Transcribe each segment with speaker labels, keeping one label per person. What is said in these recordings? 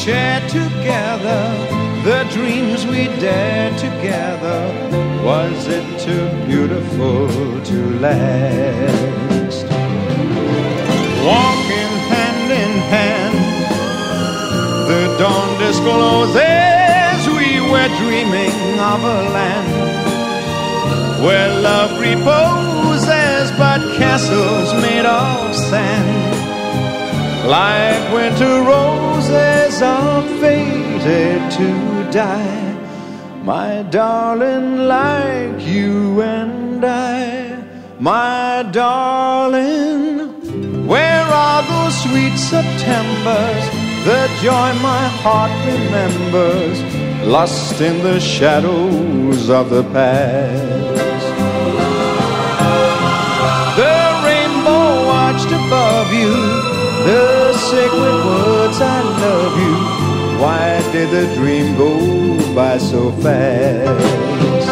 Speaker 1: shared together, the dreams we dared together, was it too beautiful to last? Walking hand in hand, the dawn discloses we were dreaming of a land where love reposes but castles made of sand. Like winter roses are fated to die, my darling, like you and I. My darling, where are those sweet Septembers, the joy my heart remembers, lost in the shadows of the past? The rainbow watched above you, the sacred words, I love you. Why did the dream go by so fast?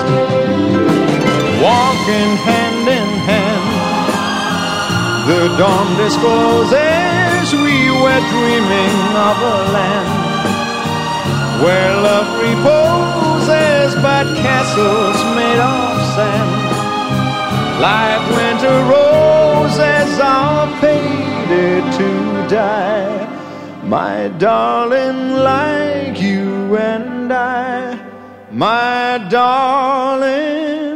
Speaker 1: Walking hand in hand, the dawn discloses we were dreaming of a land where love reposes but castles made of sand. Like winter roses are faded to die, my darling, like you and I. My darling,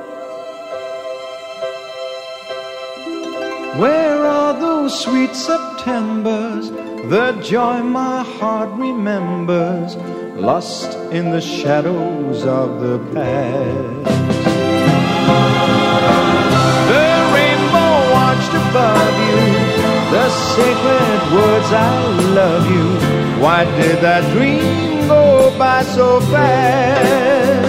Speaker 1: where are those sweet Septembers, the joy my heart remembers, lost in the shadows of the past? The rainbow watched above you, the sacred words, I love you. Why did that dream go by so fast?